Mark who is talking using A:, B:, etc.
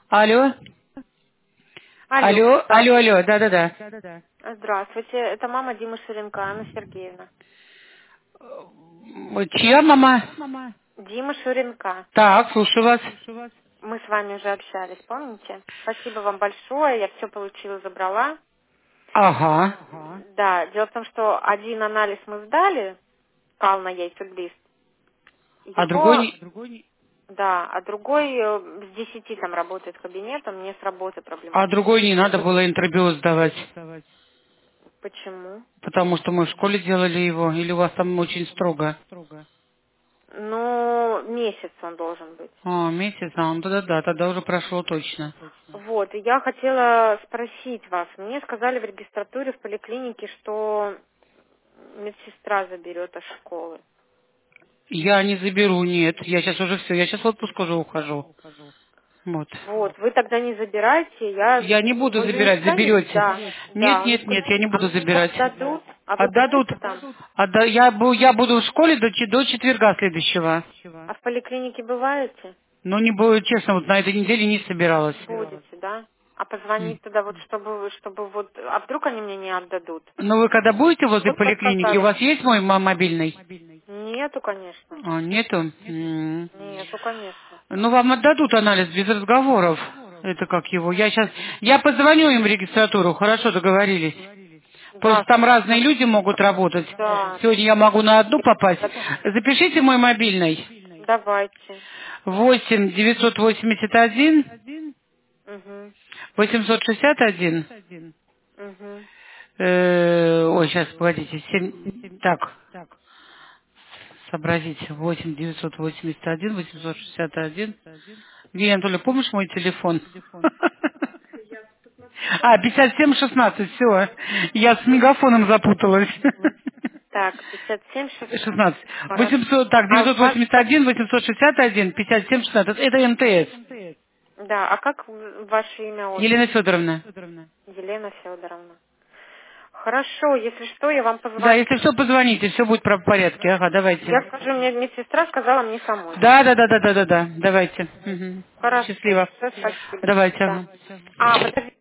A: Алло,
B: Алло,
A: алло, алло,
B: здравствуйте.
A: алло, да-да-да.
B: Здравствуйте, это мама Димы Шуренко, Анна Сергеевна.
A: Чья мама?
B: Дима Шуренко.
A: Так, слушаю вас.
B: Мы с вами уже общались, помните? Спасибо вам большое, я все получила, забрала.
A: Ага.
B: Да, дело в том, что один анализ мы сдали, кал на яйцеглист.
A: А другой
B: Его,
A: не...
B: да, а другой с 10 там работает кабинет, он мне с работы
A: А другой не
B: проблематический.
A: надо было интербиоз сдавать,
B: Почему?
A: потому что мы в школе делали его, или у вас там очень строго?
B: Ну, месяц он должен быть.
A: А, месяц, ну да-да-да, тогда уже прошло точно.
B: Вот, и я хотела спросить вас. Мне сказали в регистратуре в поликлинике, что медсестра заберет из школы.
A: Я не заберу, нет, я сейчас уже все, я сейчас в отпуск уже ухожу. Вот.
B: Вот, вы тогда не забирайте,
A: Я не буду
B: вы же не
A: забирать,
B: сказали?
A: заберете.
B: Да,
A: Нет,
B: да, вы
A: нет, нет, я
B: сказали,
A: не
B: а
A: буду
B: мне его
A: забирать.
B: отдадут, а вы
A: Отдадут.
B: будете там?
A: Я буду в школе до четверга следующего.
B: А в поликлинике бываете?
A: Ну, не буду, честно, вот на этой неделе не собиралась.
B: Будете, да? А позвонить туда вот, чтобы вот, а вдруг они мне не отдадут?
A: Но вы когда будете возле
B: Вы
A: поликлиники, у
B: подсказали.
A: вас есть мой мобильный?
B: Нету, конечно.
A: А, нету?
B: Нету, конечно.
A: Ну, вам отдадут анализ без разговоров. Это как его. Я позвоню им в регистратуру, хорошо, договорились. Просто
B: Да,
A: там разные
B: спасибо.
A: люди могут работать.
B: Да.
A: Сегодня я могу на одну попасть. Запишите мой мобильный.
B: Давайте.
A: 8 981
B: Угу.
A: 861.
B: Угу.
A: Ой, сейчас, погодите. Так, сообразите. 8 981 861. Евгений Анатольевич, помнишь мой телефон? А, 5716, все. Я с мегафоном запуталась.
B: Так, 57, 16.
A: 16.
B: Хорошо.
A: 800, так,
B: А ваш...
A: 981, 861, 57, 16. Это МТС.
B: Да, а как ваше имя,
A: Елена
B: отчество?
A: Федоровна.
B: Елена Федоровна. Хорошо, если что, я вам
A: Да,
B: позвоню.
A: если что, позвоните, все будет в порядке. Ага, давайте.
B: Я скажу, мне медсестра сказала мне самой.
A: Да, да, да, да, да, да, да. Давайте. Мгм.
B: Хорошо,
A: Счастливо.
B: все, спасибо.
A: Давайте.
B: Да.
A: Ага.
B: А, подождите.